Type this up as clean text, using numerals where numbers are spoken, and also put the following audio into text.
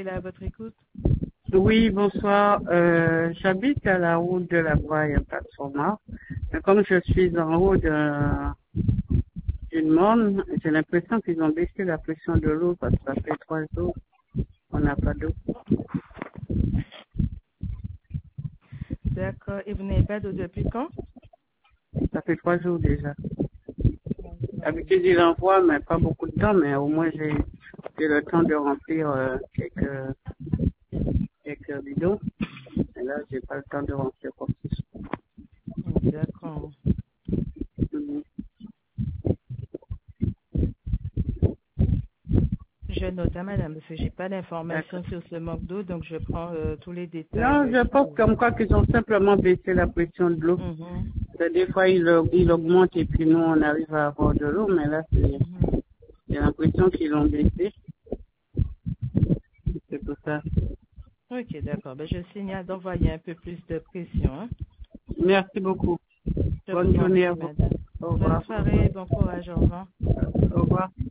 là à votre écoute. Oui, bonsoir. J'habite à la route de la Braille, pas de format. Mais comme je suis en haut d'une morne, j'ai l'impression qu'ils ont baissé la pression de l'eau parce que ça fait 3 jours qu'on n'a pas d'eau. D'accord. Et vous n'avez pas d'eau depuis quand? Ça fait 3 jours déjà. D'habitude, il envoie, mais pas beaucoup de temps, mais au moins j'ai le temps de remplir quelques bidons. Et là, j'ai pas le temps de remplir quoi que ce soit. D'accord. Mhm. Je note, hein, madame, parce que j'ai pas d'informations sur ce manque d'eau, donc je prends tous les détails. Non, je pense comme quoi qu'ils ont simplement baissé la pression de l'eau. Mhm. Des fois, il augmente et puis nous, on arrive à avoir de l'eau, mais là, j'ai l'impression qu'ils l'ont baissé. C'est pour ça. Ok, d'accord. Ben, je signale d'envoyer un peu plus de pression. Hein. Merci beaucoup. Je Bonne vous en journée prie, à vous. madame. Au revoir. Bonne soirée, bon courage, au revoir. Au revoir.